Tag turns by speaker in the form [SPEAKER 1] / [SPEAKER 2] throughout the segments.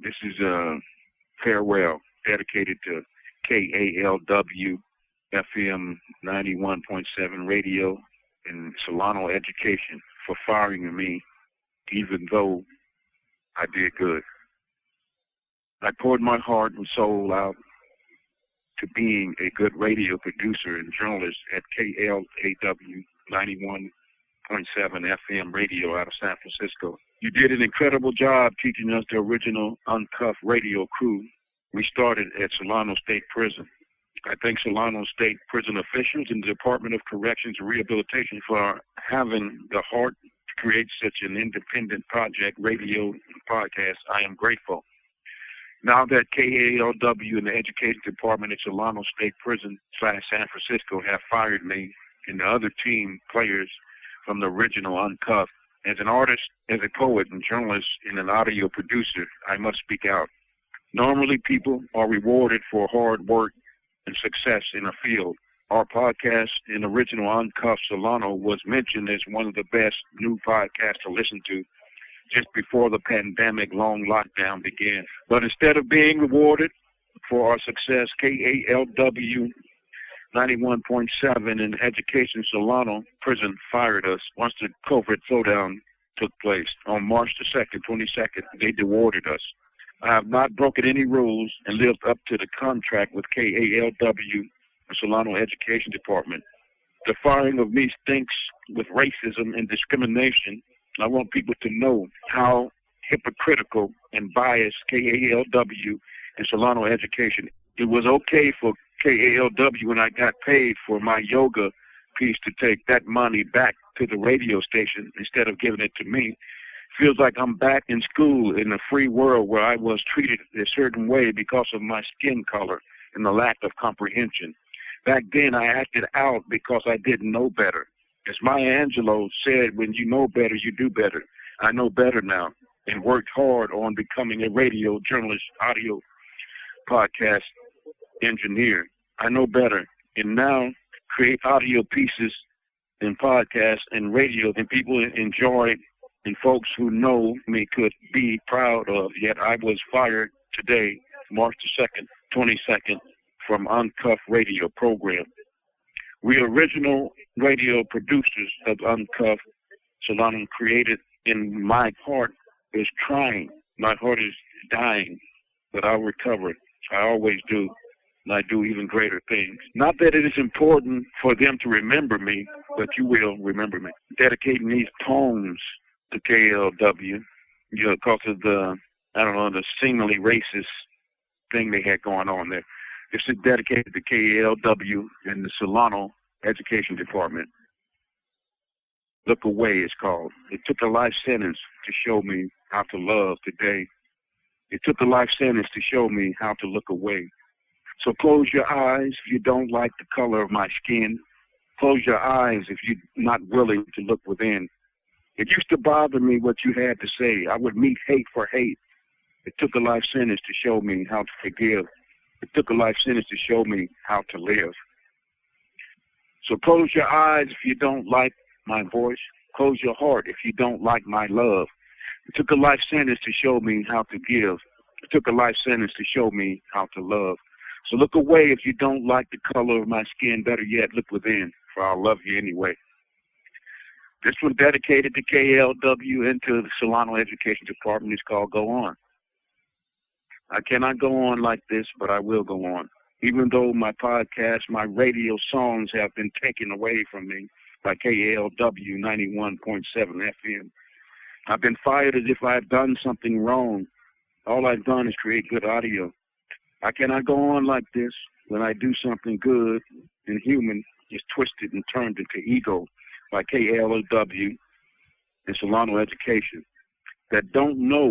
[SPEAKER 1] This is a farewell dedicated to KALW FM 91.7 radio and Solano Education for firing me, even though I did good. I poured my heart and soul out to being a good radio producer and journalist at KLAW 91.7 FM radio out of San Francisco. You did an incredible job teaching us the original uncuffed radio crew. We started at Solano State Prison. I thank Solano State Prison officials and the Department of Corrections and Rehabilitation for having the heart to create such an independent project, radio, and podcast. I am grateful. Now that KALW and the Education Department at Solano State Prison / San Francisco have fired me and the other team players from the original Uncuffed, as an artist, as a poet and journalist, and an audio producer, I must speak out. Normally, people are rewarded for hard work and success in a field. Our podcast, in original Uncuffed Solano, was mentioned as one of the best new podcasts to listen to just before the pandemic long lockdown began. But instead of being rewarded for our success, KALW 91.7 in Education Solano Prison fired us once the COVID slowdown took place. On March the 2nd, 22nd, they dewarted us. I have not broken any rules and lived up to the contract with KALW, Solano Education Department. The firing of me stinks with racism and discrimination. I want people to know how hypocritical and biased KALW and Solano Education. It was okay for KALW when I got paid for my yoga piece to take that money back to the radio station instead of giving it to me. Feels like I'm back in school in a free world where I was treated a certain way because of my skin color and the lack of comprehension. Back then I acted out because I didn't know better. As Maya Angelou said, when you know better, you do better. I know better now and worked hard on becoming a radio journalist, audio podcast engineer. I know better and now create audio pieces and podcasts and radio and people enjoy and folks who know me could be proud of. Yet I was fired today, March the 2nd, 22nd, from Uncuffed radio program. We original radio producers of Uncuffed Solano created, and my heart is trying. My heart is dying, but I'll recover. I always do, and I do even greater things. Not that it is important for them to remember me, but you will remember me. Dedicating these poems to KLW, because of the, the seemingly racist thing they had going on there. This is dedicated to KLW and the Solano Education Department. Look Away is called. It took a life sentence to show me how to love today. It took a life sentence to show me how to look away. So close your eyes if you don't like the color of my skin. Close your eyes if you're not willing to look within. It used to bother me what you had to say. I would meet hate for hate. It took a life sentence to show me how to forgive. It took a life sentence to show me how to live. So close your eyes if you don't like my voice. Close your heart if you don't like my love. It took a life sentence to show me how to give. It took a life sentence to show me how to love. So look away if you don't like the color of my skin. Better yet, look within, for I'll love you anyway. This one dedicated to KLW and to the Solano Education Department is called Go On. I cannot go on like this, but I will go on. Even though my podcast, my radio songs have been taken away from me by KLW 91.7 FM. I've been fired as if I've done something wrong. All I've done is create good audio. I cannot go on like this when I do something good and human is twisted and turned into ego by KLW and Solano Education that don't know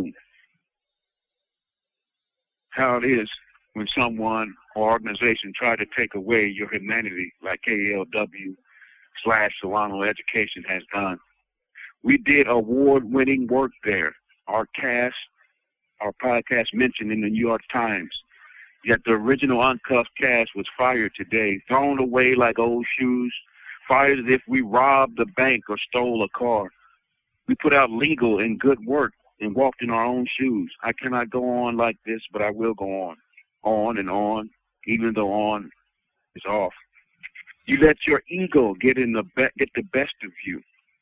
[SPEAKER 1] how it is when someone or organization try to take away your humanity like KLW/Solano Education has done. We did award-winning work there. Our podcast mentioned in the New York Times. Yet the original Uncuffed cast was fired today, thrown away like old shoes, fired as if we robbed a bank or stole a car. We put out legal and good work and walked in our own shoes. I cannot go on like this, but I will go on and on, even though on is off. You let your ego get the best of you,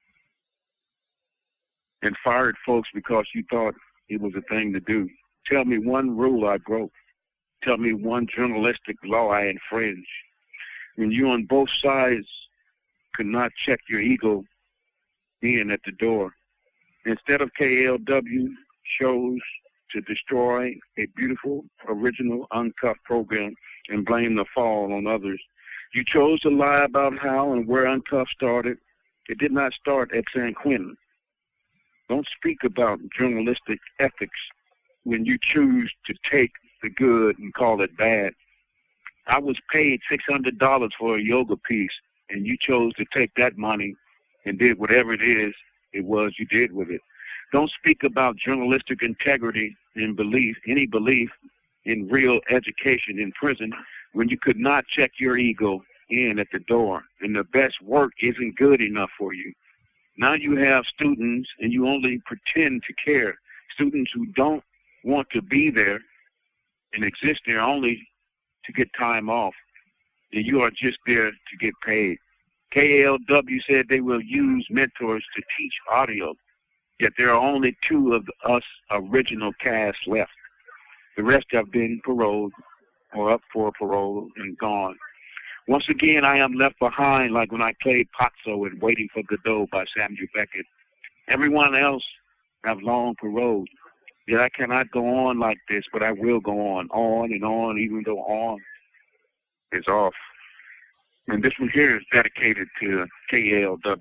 [SPEAKER 1] and fired folks because you thought it was a thing to do. Tell me one rule I broke. Tell me one journalistic law I infringed. When you on both sides could not check your ego in at the door. Instead of KALW chose to destroy a beautiful, original, uncuffed program and blame the fall on others. You chose to lie about how and where Uncuffed started. It did not start at San Quentin. Don't speak about journalistic ethics when you choose to take the good and call it bad. I was paid $600 for a yoga piece, and you chose to take that money and did whatever it was you did with it. Don't speak about journalistic integrity and any belief in real education in prison when you could not check your ego in at the door, and the best work isn't good enough for you. Now you have students, and you only pretend to care. Students who don't want to be there and exist there only to get time off, and you are just there to get paid. KALW said they will use mentors to teach audio, yet there are only 2 of us original cast left. The rest have been paroled or up for parole and gone. Once again, I am left behind like when I played Pozzo and Waiting for Godot by Samuel Beckett. Everyone else have long paroled. Yet I cannot go on like this, but I will go on and on, even though on is off. And this one here is dedicated to KALW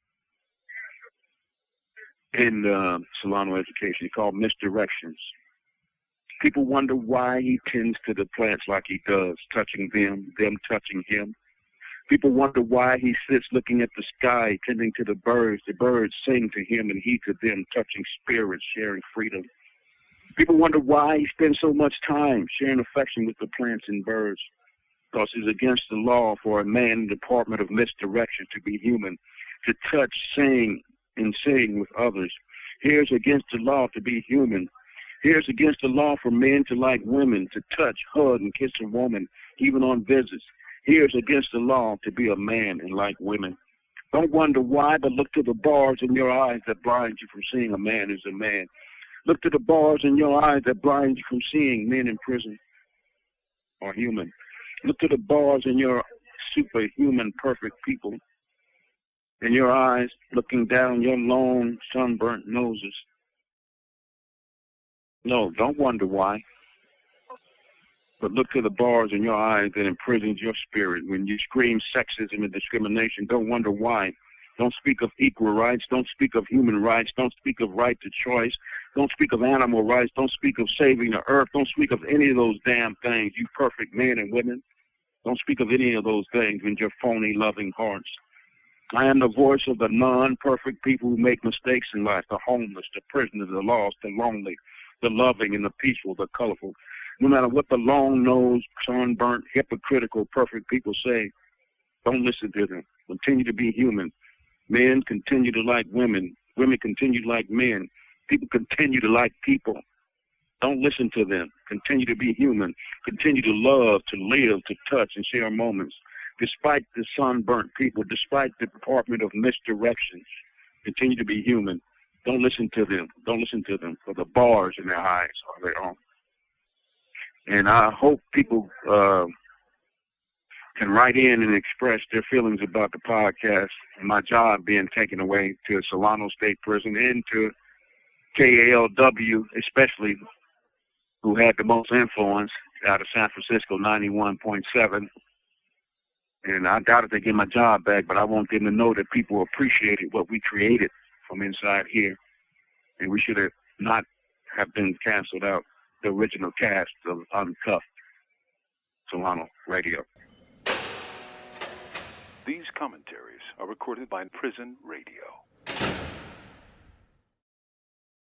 [SPEAKER 1] in Solano Education, called Misdirections. People wonder why he tends to the plants like he does, touching them touching him. People wonder why he sits looking at the sky, tending to the birds sing to him and he to them, touching spirits, sharing freedom. People wonder why he spends so much time sharing affection with the plants and birds, because it's against the law for a man in the Department of Misdirection to be human, to touch, sing, and sing with others. Here's against the law to be human. Here's against the law for men to like women, to touch, hug, and kiss a woman, even on visits. Here's against the law to be a man and like women. Don't wonder why, but look to the bars in your eyes that blind you from seeing a man as a man. Look to the bars in your eyes that blind you from seeing men in prison are human. Look to the bars in your superhuman, perfect people. In your eyes, looking down your long, sunburnt noses. No, don't wonder why. But look to the bars in your eyes that imprisons your spirit. When you scream sexism and discrimination, don't wonder why. Don't speak of equal rights. Don't speak of human rights. Don't speak of right to choice. Don't speak of animal rights. Don't speak of saving the earth. Don't speak of any of those damn things, you perfect men and women. Don't speak of any of those things in your phony, loving hearts. I am the voice of the non-perfect people who make mistakes in life, the homeless, the prisoners, the lost, the lonely, the loving, and the peaceful, the colorful. No matter what the long-nosed, sunburnt, hypocritical, perfect people say, don't listen to them. Continue to be human. Men continue to like women. Women continue to like men. People continue to like people. Don't listen to them. Continue to be human. Continue to love, to live, to touch, and share moments. Despite the sunburnt people, despite the Department of Misdirections, continue to be human. Don't listen to them. Don't listen to them, for the bars in their eyes are their own. And I hope people can write in and express their feelings about the podcast and my job being taken away to Solano State Prison and to KALW especially, who had the most influence out of San Francisco, 91.7. And I doubt if they get my job back, but I want them to know that people appreciated what we created from inside here. And we should have not have been canceled out, the original cast of Uncuffed Solano Radio.
[SPEAKER 2] These commentaries are recorded by Prison Radio.